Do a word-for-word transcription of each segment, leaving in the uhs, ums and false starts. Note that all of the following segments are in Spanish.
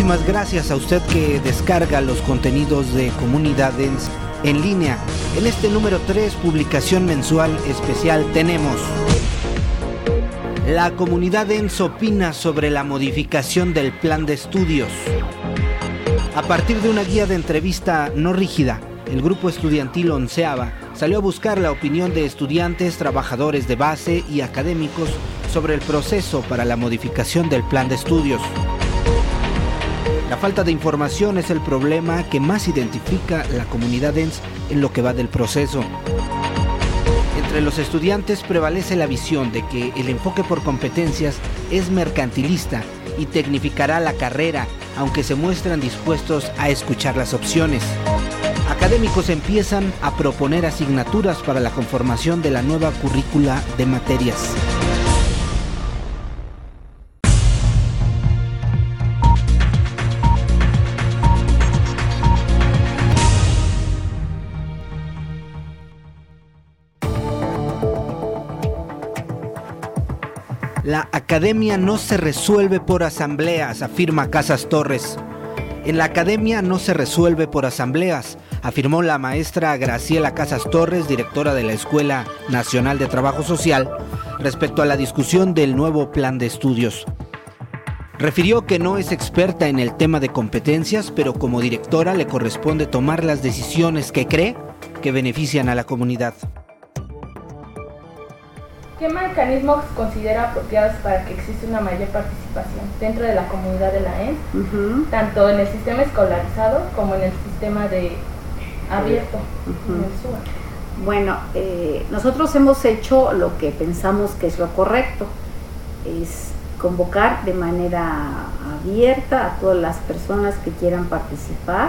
Muchísimas gracias a usted que descarga los contenidos de Comunidad E N S en línea. En este número tres, publicación mensual especial, tenemos: la Comunidad E N S opina sobre la modificación del plan de estudios. A partir de una guía de entrevista no rígida, el grupo estudiantil onceava salió a buscar la opinión de estudiantes, trabajadores de base y académicos sobre el proceso para la modificación del plan de estudios. La falta de información es el problema que más identifica la comunidad E N S en lo que va del proceso. Entre los estudiantes prevalece la visión de que el enfoque por competencias es mercantilista y tecnificará la carrera, aunque se muestran dispuestos a escuchar las opciones. Académicos empiezan a proponer asignaturas para la conformación de la nueva currícula de materias. La academia no se resuelve por asambleas, afirma Casas Torres. En la academia no se resuelve por asambleas, afirmó la maestra Graciela Casas Torres, directora de la Escuela Nacional de Trabajo Social, respecto a la discusión del nuevo plan de estudios. Refirió que no es experta en el tema de competencias, pero como directora le corresponde tomar las decisiones que cree que benefician a la comunidad. ¿Qué mecanismos considera apropiados para que exista una mayor participación dentro de la comunidad de la E N S, uh-huh. tanto en el sistema escolarizado como en el sistema de abierto, uh-huh. en el S U A? Bueno, eh, nosotros hemos hecho lo que pensamos que es lo correcto, es convocar de manera abierta a todas las personas que quieran participar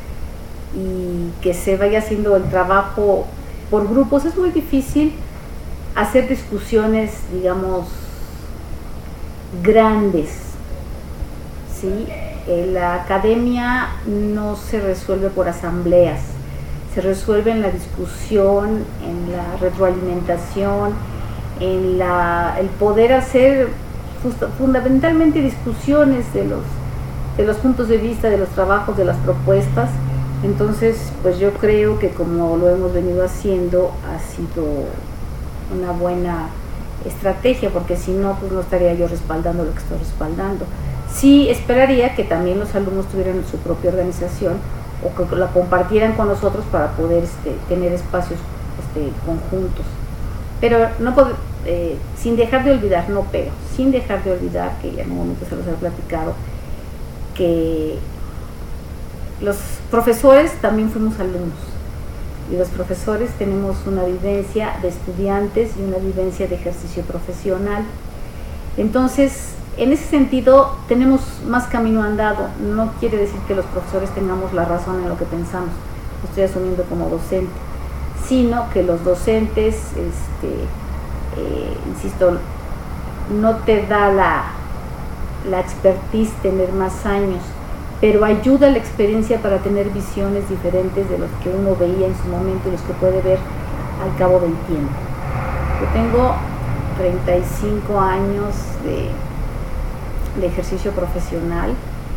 y que se vaya haciendo el trabajo por grupos. Es muy difícil hacer discusiones, digamos, grandes, ¿sí? En la academia no se resuelve por asambleas, se resuelve en la discusión, en la retroalimentación, en la, el poder hacer fundamentalmente discusiones de los, de los puntos de vista, de los trabajos, de las propuestas. Entonces, pues yo creo que como lo hemos venido haciendo, ha sido una buena estrategia, porque si no, pues no estaría yo respaldando lo que estoy respaldando. Sí esperaría que también los alumnos tuvieran su propia organización o que la compartieran con nosotros para poder este, tener espacios este, conjuntos. Pero no pod- eh, sin dejar de olvidar, no pero, sin dejar de olvidar, que ya en un momento se los he platicado, que los profesores también fuimos alumnos. Y los profesores tenemos una vivencia de estudiantes y una vivencia de ejercicio profesional. Entonces, en ese sentido, tenemos más camino andado. No quiere decir que los profesores tengamos la razón en lo que pensamos, lo estoy asumiendo como docente, sino que los docentes, este, eh, insisto, no te da la, la expertise tener más años, pero ayuda la experiencia para tener visiones diferentes de los que uno veía en su momento y los que puede ver al cabo del tiempo. Yo tengo treinta y cinco años de, de ejercicio profesional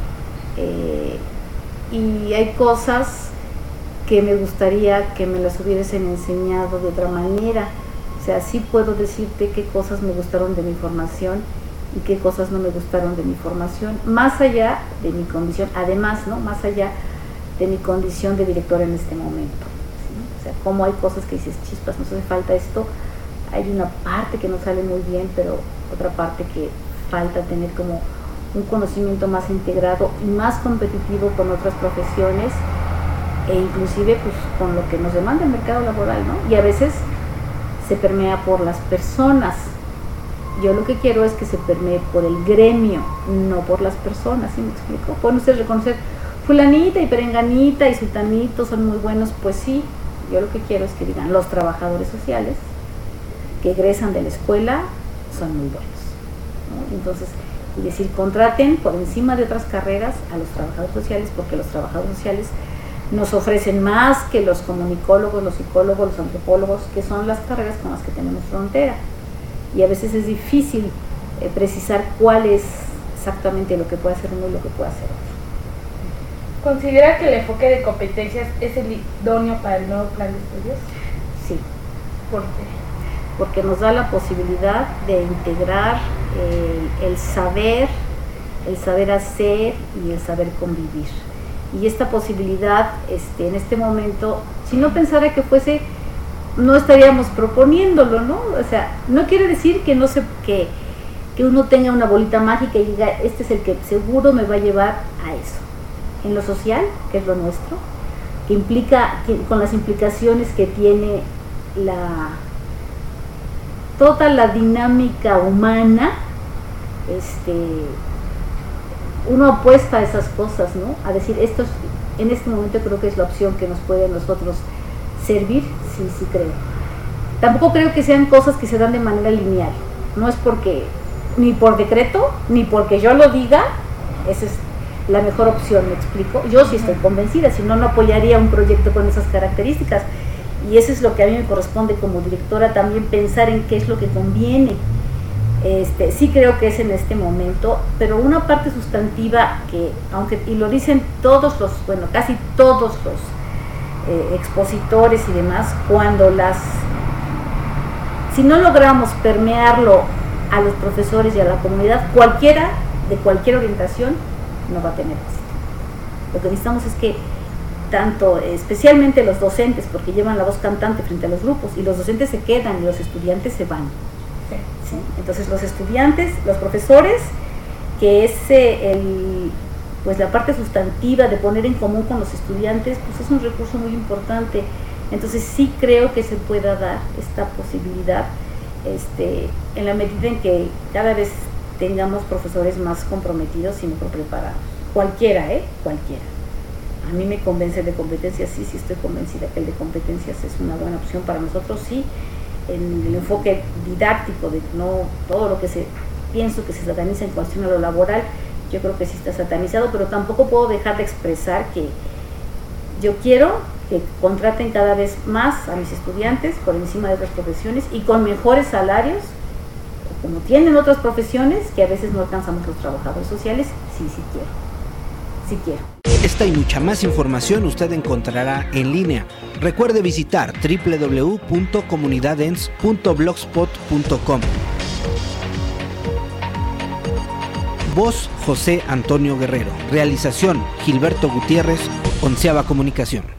eh, y hay cosas que me gustaría que me las hubiesen enseñado de otra manera. O sea, sí puedo decirte qué cosas me gustaron de mi formación y qué cosas no me gustaron de mi formación, más allá de mi condición, además, ¿no? Más allá de mi condición de directora en este momento, ¿sí? O sea, como hay cosas que dices, chispas, nos hace falta esto, hay una parte que nos sale muy bien, pero otra parte que falta tener como un conocimiento más integrado y más competitivo con otras profesiones e inclusive pues con lo que nos demanda el mercado laboral, ¿no? Y a veces se permea por las personas. Yo lo que quiero es que se permee por el gremio, no por las personas, ¿sí me explico? Pueden ustedes reconocer, fulanita y perenganita y sultanito son muy buenos, pues sí, yo lo que quiero es que digan, los trabajadores sociales que egresan de la escuela son muy buenos, ¿no? Entonces, y decir, contraten por encima de otras carreras a los trabajadores sociales, porque los trabajadores sociales nos ofrecen más que los comunicólogos, los psicólogos, los antropólogos, que son las carreras con las que tenemos frontera. Y a veces es difícil eh, precisar cuál es exactamente lo que puede hacer uno y lo que puede hacer otro. ¿Considera que el enfoque de competencias es el idóneo para el nuevo plan de estudios? Sí. ¿Por qué? Porque nos da la posibilidad de integrar el, el saber, el saber hacer y el saber convivir. Y esta posibilidad, este, en este momento, si no pensara que fuese, no estaríamos proponiéndolo, ¿no? O sea, no quiere decir que no se, que, que uno tenga una bolita mágica y diga, este es el que seguro me va a llevar a eso. En lo social, que es lo nuestro, que implica, que, con las implicaciones que tiene la toda la dinámica humana, este, uno apuesta a esas cosas, ¿no? A decir, esto es, en este momento creo que es la opción que nos puede a nosotros servir, sí, sí creo. Tampoco creo que sean cosas que se dan de manera lineal, no es porque, ni por decreto, ni porque yo lo diga, esa es la mejor opción, ¿me explico? Yo sí estoy convencida, si no, no apoyaría un proyecto con esas características. Y eso es lo que a mí me corresponde como directora, también pensar en qué es lo que conviene. Este, sí creo que es en este momento, pero una parte sustantiva que, aunque, y lo dicen todos los, bueno, casi todos los eh, expositores y demás, cuando las, si no logramos permearlo a los profesores y a la comunidad, cualquiera, de cualquier orientación, no va a tener éxito. Lo que necesitamos es que tanto, especialmente los docentes, porque llevan la voz cantante frente a los grupos, y los docentes se quedan y los estudiantes se van. Sí. ¿Sí? Entonces los estudiantes, los profesores, que es eh, el, pues la parte sustantiva de poner en común con los estudiantes, pues es un recurso muy importante. Entonces sí creo que se pueda dar esta posibilidad, este, en la medida en que cada vez tengamos profesores más comprometidos y mejor preparados. Cualquiera, ¿eh? Cualquiera. A mí me convence el de competencias, sí, sí estoy convencida que el de competencias es una buena opción para nosotros, sí, en el enfoque didáctico, de no todo lo que se pienso que se sataniza en cuestión a lo laboral, yo creo que sí está satanizado, pero tampoco puedo dejar de expresar que yo quiero que contraten cada vez más a mis estudiantes por encima de otras profesiones y con mejores salarios, como tienen otras profesiones que a veces no alcanzamos los trabajadores sociales. Sí, sí quiero, sí quiero. Esta y mucha más información usted encontrará en línea. Recuerde visitar doble u doble u doble u punto comunidadens punto blogspot punto com. Voz José Antonio Guerrero. Realización Gilberto Gutiérrez, Onceava Comunicación.